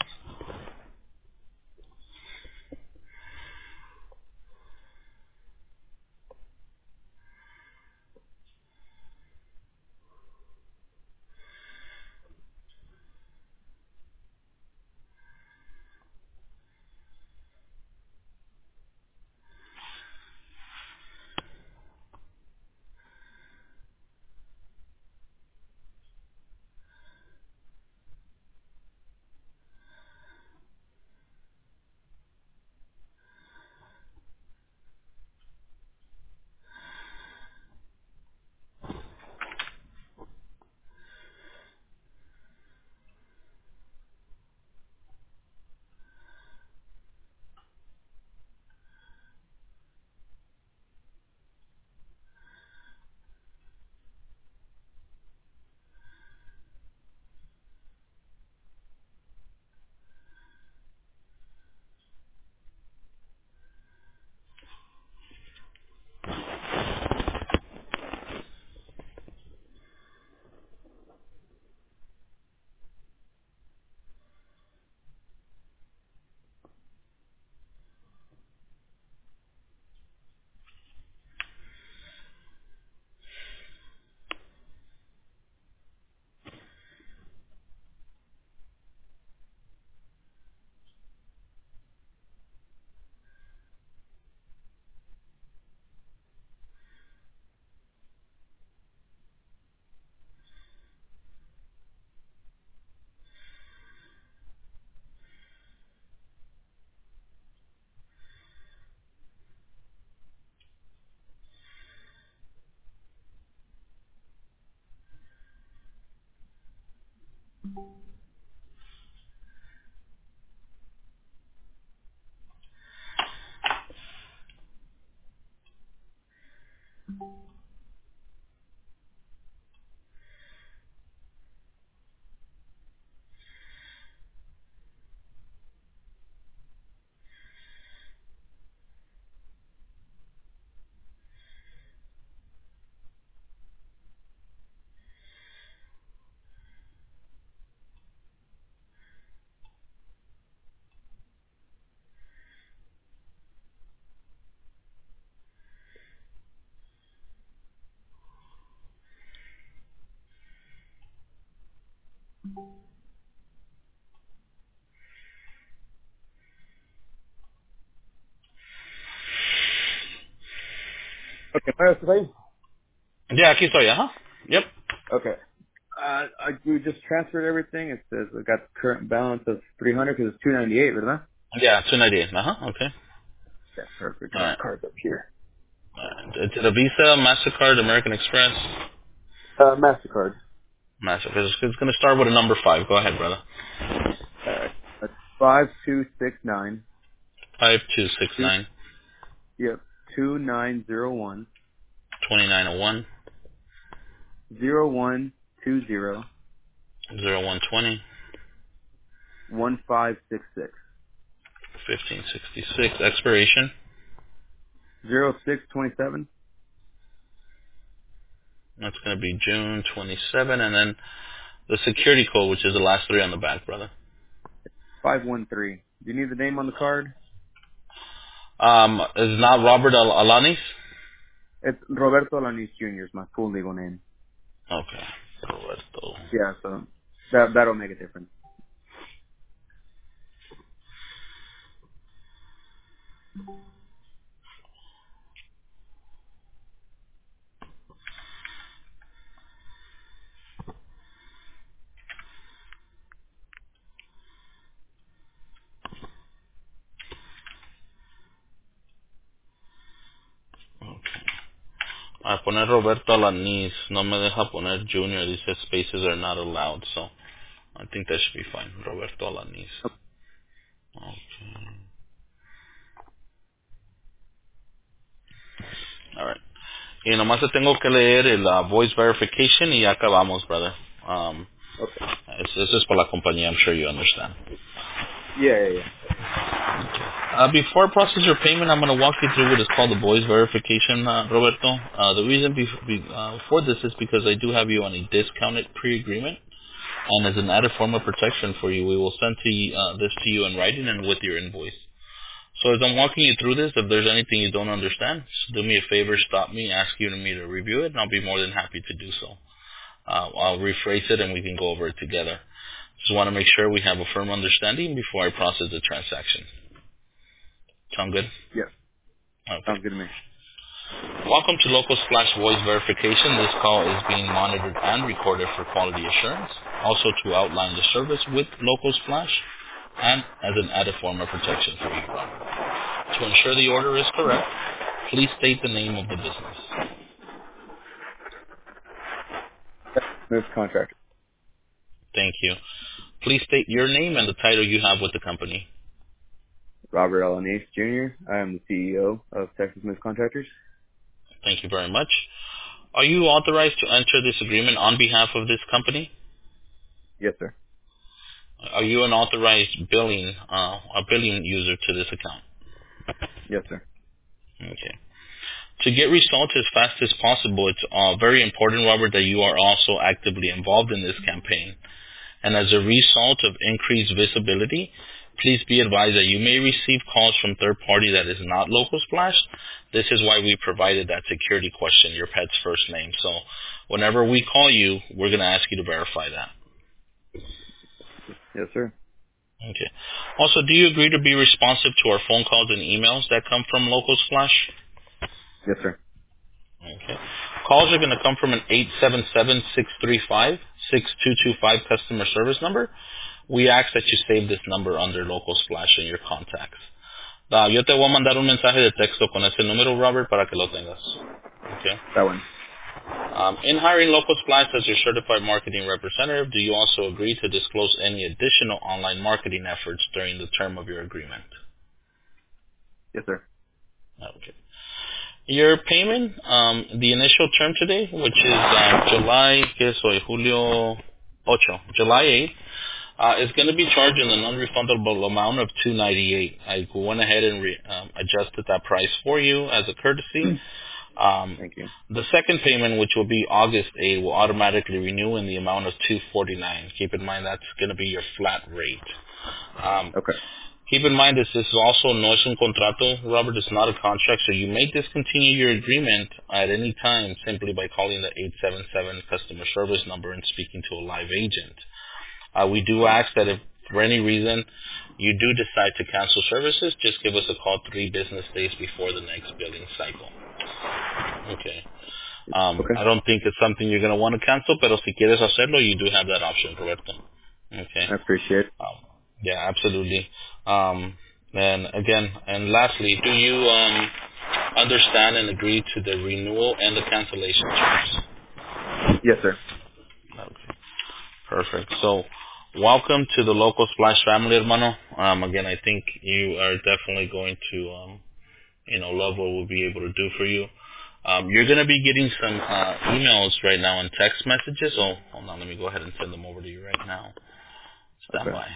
Okay. All right, so Yeah, aquí estoy, ajá. Yep. okay. We just transferred everything. It says I got current balance of 300 because it's 298, ¿verdad? Yeah, 298, ajá, okay. Yeah, perfect. All right. Cards up here. It's a Visa, MasterCard, American Express. Mastercard. MasterCard. It's going to start with a number 5. Go ahead, brother. All right. That's 5269 2. 5269 Yep. 2901 2901 0120 0120 1566 1566. Expiration. 0627 That's going to be June 27. And then the security code, which is the last 3 on the back, brother. 513. Do you need the name on the card? Is not Robert Alanis? It's Roberto Alanis Jr. is my full legal name. Okay. Roberto. Yeah, so that'll make a difference. Okay. A poner Roberto Alanis. No me deja poner Junior. Dice spaces are not allowed. So I think that should be fine. Roberto Alanis. Okay. Alright. Y nomás te tengo que leer el voice verification y ya acabamos, brother. Okay. This is for la compañía. I'm sure you understand. Yeah. Before I process your payment, I'm going to walk you through what is called the voice verification, Roberto. The reason for this is because I do have you on a discounted pre-agreement, and as an added form of protection for you, we will send this to you in writing and with your invoice. So as I'm walking you through this, if there's anything you don't understand, just do me a favor, stop me, ask you and me to review it, and I'll be more than happy to do so. I'll rephrase it and we can go over it together. Just want to make sure we have a firm understanding before I process the transaction. Sound good? Yes. Okay. Sounds good to me. Welcome to Local Splash Voice Verification. This call is being monitored and recorded for quality assurance. Also to outline the service with Local Splash and as an added form of protection for you. To ensure the order is correct, please state the name of the business. Smith Contractor. Thank you. Please state your name and the title you have with the company. Robert Alanis Jr. I am the CEO of Texas Smith Contractors. Thank you very much. Are you authorized to enter this agreement on behalf of this company? Yes, sir. Are you an authorized a billing user to this account? Yes, sir. Okay. To get results as fast as possible, it's very important, Robert, that you are also actively involved in this campaign. And as a result of increased visibility, please be advised that you may receive calls from third party that is not Local Splash. This is why we provided that security question, your pet's first name. So whenever we call you, we're going to ask you to verify that. Yes, sir. Okay. Also, do you agree to be responsive to our phone calls and emails that come from Local Splash? Yes, sir. Okay. Calls are going to come from an 877-635-6225 customer service number. We ask that you save this number under Local Splash in your contacts. Yo te voy a mandar un mensaje de texto con ese número, Robert, para que lo tengas. Okay. That one. In hiring Local Splash as your certified marketing representative, do you also agree to disclose any additional online marketing efforts during the term of your agreement? Yes, sir. Okay. Your payment, the initial term today, which is July 8th, is going to be charged in a non-refundable amount of $298. I went ahead and adjusted that price for you as a courtesy. Thank you. The second payment, which will be August 8th, will automatically renew in the amount of $249. Keep in mind that's going to be your flat rate. Okay. Keep in mind this is also no es un contrato, Robert. It's not a contract, so you may discontinue your agreement at any time simply by calling the 877 customer service number and speaking to a live agent. We do ask that if for any reason you do decide to cancel services, just give us a call 3 business days before the next billing cycle. Okay. Okay. I don't think it's something you're going to want to cancel, pero si quieres hacerlo, you do have that option, Roberto. Okay. I appreciate it. Yeah, absolutely. And lastly, do you understand and agree to the renewal and the cancellation terms? Yes, sir. Okay. Perfect. So, welcome to the Local Splash family, hermano. Again, I think you are definitely going to, love what we'll be able to do for you. You're going to be getting some emails right now and text messages. So, hold on, let me go ahead and send them over to you right now. Stand Okay. by.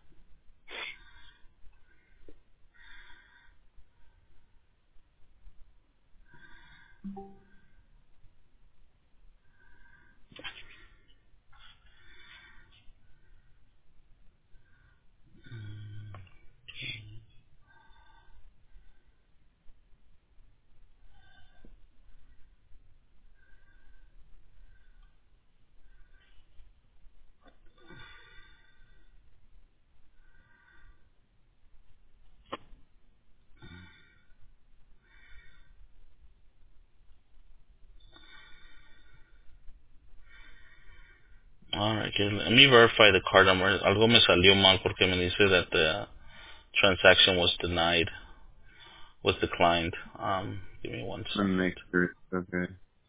Alright, let me verify the card number. Algo me salió mal porque me dice that the transaction was declined. Give me one Let me second. make sure it's okay.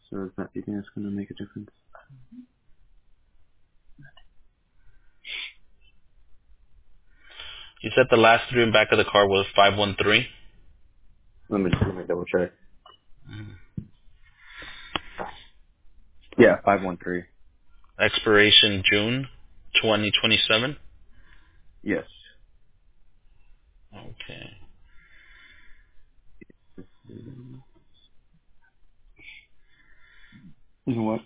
said the last three in back of the card was 513. Let me double check. Yeah, 513. Expiration June 2027. Yes. Okay. You know what?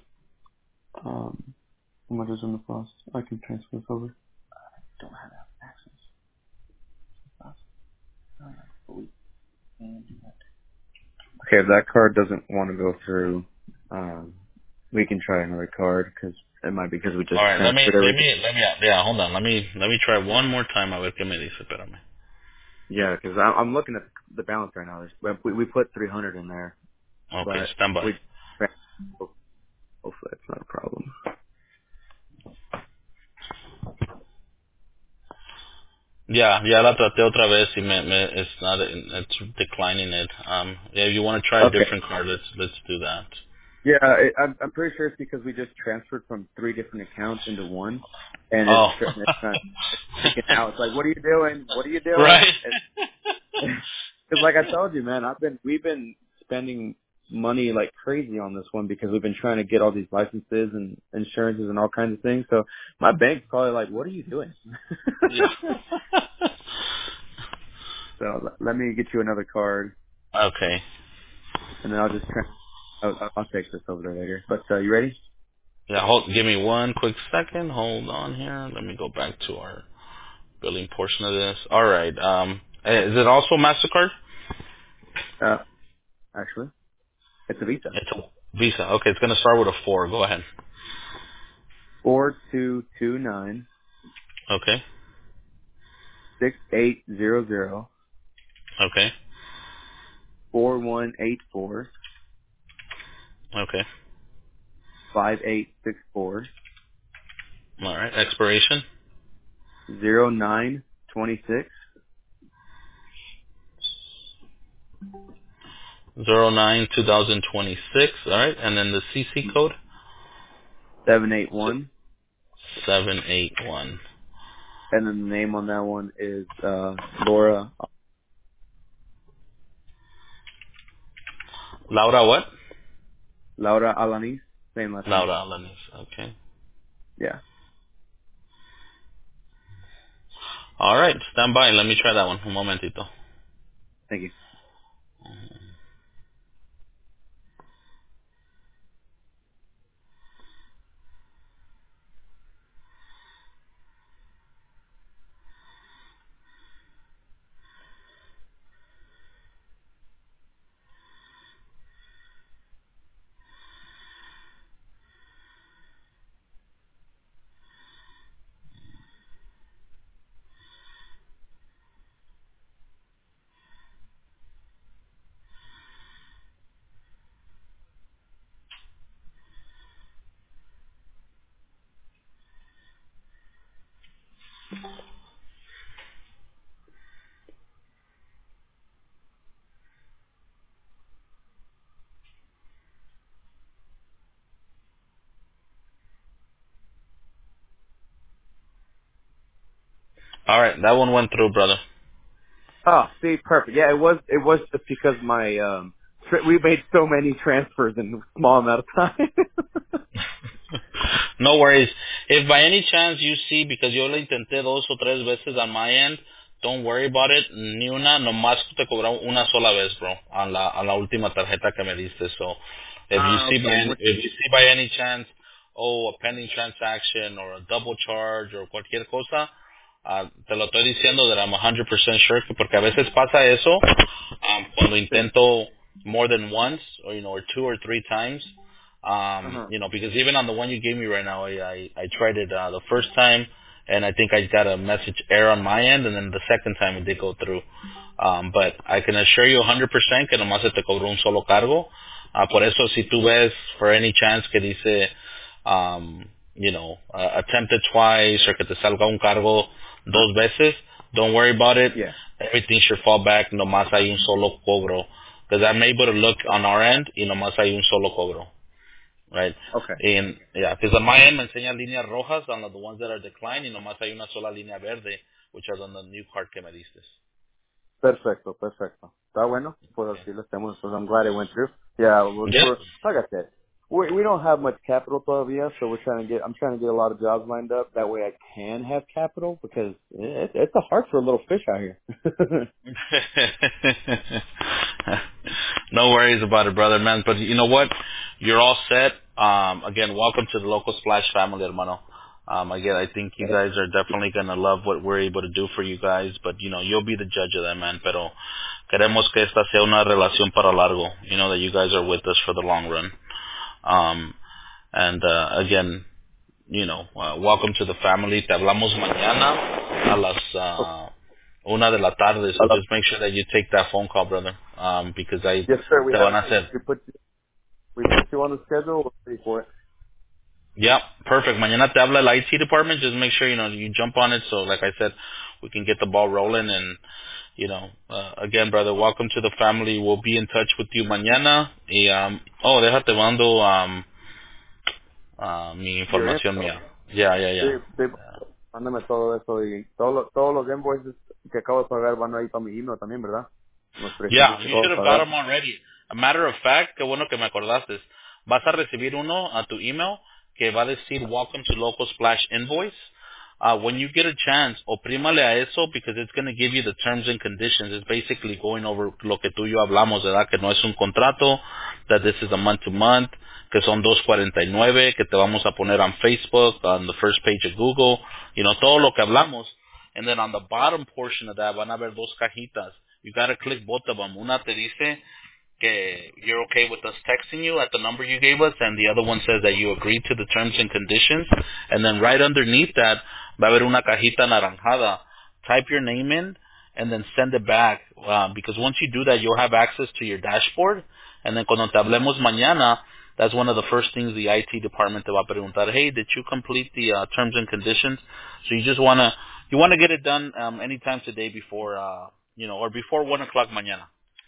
How much is in the cost? I can transfer this over. Don't have access. Okay, if that card doesn't want to go through, we can try another card because it might be because we just All right. transferred everything. Yeah. Hold on. Let me try one more time. A ver qué me dice. Espérame. Yeah, because I'm looking at the balance right now. We put 300 in there, Okay. but Stand by. we hopefully that's not a problem. Ya la traté otra vez y it's not, it's declining it. Yeah, if you want to try a Okay. different card, let's do that. Yeah, I'm pretty sure it's because we just transferred from 3 different accounts into one, and Oh. it's kind of freaking out. It's like, what are you doing? What are you doing? Right. Because like I told you, man, we've been spending money like crazy on this one because we've been trying to get all these licenses and insurances and all kinds of things. So my bank's probably like, what are you doing? Yeah. So let me get you another card, Okay. and then I'll just I'll take this over there later. But you ready? Yeah, give me one quick second. Hold on here. Let me go back to our billing portion of this. All right. Is it also MasterCard? Actually, it's a Visa. It's a Visa. Okay, it's going to start with a 4. Go ahead. 4229 Okay. 6800 Okay. 4184 Okay. 5864 All right. Expiration 0926 09/2026. All right. And then the CC code 781, 781. and then the name on that one is Laura Laura what? Alanis, same last name. Laura Alanis. Okay. Yeah, All right. Stand by. Let me try that one. Un momentito. thank you. All right. That one went through, brother. Oh, see, perfect. Yeah, it was just because my we made so many transfers in a small amount of time. No worries. If by any chance you see, because yo lo intenté 2 o 3 veces on my end, don't worry about it. Ni una, nomás te cobraron una sola vez, bro, a la última tarjeta que me diste. So, Okay. if you see by any chance, a pending transaction or a double charge or cualquier cosa, te lo estoy diciendo that I'm 100% sure, porque a veces pasa eso, cuando Sí. intento more than once, or, or 2 or 3 times. Uh-huh. Because even on the one you gave me right now, I tried it the first time, and I think I got a message error on my end, and then the second time it did go through. But I can assure you 100% que nomás se te cobró un solo cargo. Por eso, si tú ves, for any chance que dice, attempted twice, or que te salga un cargo 2 veces, don't worry about it. Yeah. Everything should fall back. Nomás hay un solo cobro. Because I'm able to look on our end, y nomás hay un solo cobro. Right? Okay. And yeah, because on my end me enseña líneas rojas on the ones that are declined y nomás hay una sola línea verde which are on the new card que me diste. Perfecto, perfecto. Está bueno. Pues Okay. así lo hacemos. Pues I'm glad it went through. Yeah, Yeah. we're like I said, we don't have much capital todavía, so I'm trying to get a lot of jobs lined up. That way I can have capital because it's a hard for a little fish out here. No worries about it, brother, man. But you know what? You're all set. Again, welcome to the Local Splash family, hermano. Again, I think you guys are definitely gonna love what we're able to do for you guys. But you know, you'll be the judge of that, man. Pero queremos que esta sea una relación para largo. You know that you guys are with us for the long run. And again, you know, welcome to the family. Te hablamos mañana a las 1 de la tarde. So just make sure that you take that phone call, brother. Because Yes, sir. te van a hacer. We put you on the schedule. We'll see for it. Yeah, perfect. Mañana te habla el IT department. Just make sure, you know, you jump on it. So like I said, we can get the ball rolling. And, you know, again, brother, welcome to the family. We'll be in touch with you mañana. Y, déjate mando, mi Your información info. mía. Yeah. Sí, mándame todo eso y todos los invoices que acabo de pagar van a ir para mi email también, ¿verdad? Los precios Yeah, que you acabo should de have got pagar. them already. A matter of fact, qué bueno que me acordaste. Vas a recibir uno a tu email que va a decir Welcome to Local Splash Invoice. When you get a chance, oprímale a eso because it's going to give you the terms and conditions. It's basically going over lo que tú y yo hablamos, ¿verdad? Que no es un contrato, that this is a month to month, que son 2.49, que te vamos a poner on Facebook, on the first page of Google, you know, todo lo que hablamos. And then on the bottom portion of that van a ver dos cajitas. You got to click both of them. Una te dice que you're okay with us texting you at the number you gave us, and the other one says that you agreed to the terms and conditions. And then right underneath that, va a haber una cajita naranjada. Type your name in, and then send it back. Because once you do that, you'll have access to your dashboard. And then cuando te hablemos mañana, that's one of the first things the IT department te va a preguntar. Hey, did you complete the terms and conditions? So you wanna get it done anytime today before or before 1 o'clock mañana.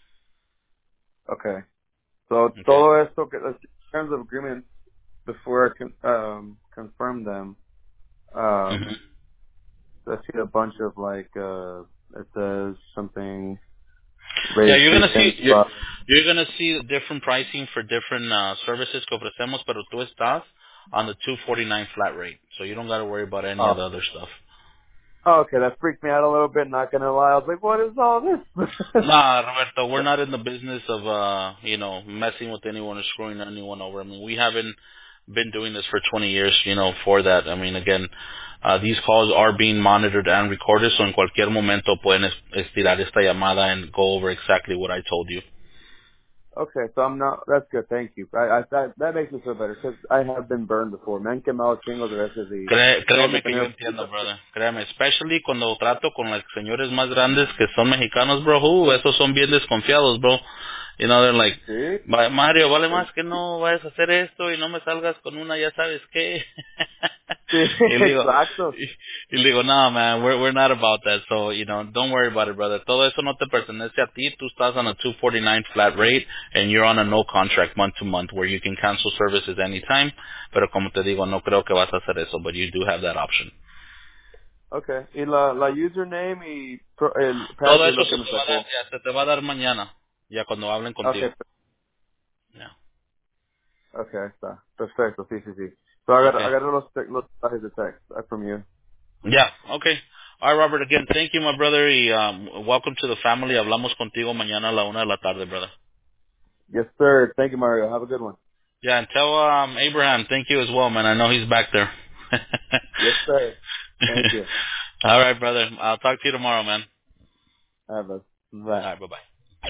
Okay. So Okay. todo esto que in terms of agreement before I can confirm them, Mhm. I see a bunch of like it says something Yeah, raise you're gonna see weekend spot. you're gonna see different pricing for different services que ofrecemos, pero tú estás on the 249 flat rate, so you don't got to worry about any of Oh. the other stuff. Oh, okay, that freaked me out a little bit, not gonna lie. I was like, what is all this? Nah, Roberto, we're not in the business of messing with anyone or screwing anyone over. I mean, we haven't been doing this for 20 years, for that. I mean, again, these calls are being monitored and recorded, so en cualquier momento pueden estirar esta llamada and go over exactly what I told you. Okay, so I'm not. That's good. Thank you. That makes me feel better because I have been burned before. Me han quemado chingos de veces y tengo que Créeme que yo tener. entiendo, brother. Créeme, especially cuando trato con los señores más grandes que son mexicanos, bro. Esos son bien desconfiados, bro. They're like, Sí. Mario, vale más que no vayas a hacer esto y no me salgas con una, ya sabes qué. Sí, y le digo, exacto. no, man, we're not about that. So, don't worry about it, brother. Todo eso no te pertenece a ti. Tú estás on a 249 flat rate and you're on a no contract month to month where you can cancel services anytime. Pero como te digo, no creo que vas a hacer eso, but you do have that option. Okay. Y la username y el Todo password es eso lo que me sacó. se te va a dar mañana, ya cuando hablen Okay. contigo. Yeah. Okay, está. Perfecto. Sí, sí, sí. So I Okay. got los mensajes de text from you. Yeah, okay. All right, Robert, again, thank you, my brother, y welcome to the family. Hablamos contigo mañana a la 1 de la tarde, brother. Yes, sir. Thank you, Mario. Have a good one. Yeah, and tell Abraham, thank you as well, man. I know he's back there. Yes, sir. Thank you. All right, brother. I'll talk to you tomorrow, man. Have a All bye. right, bye-bye.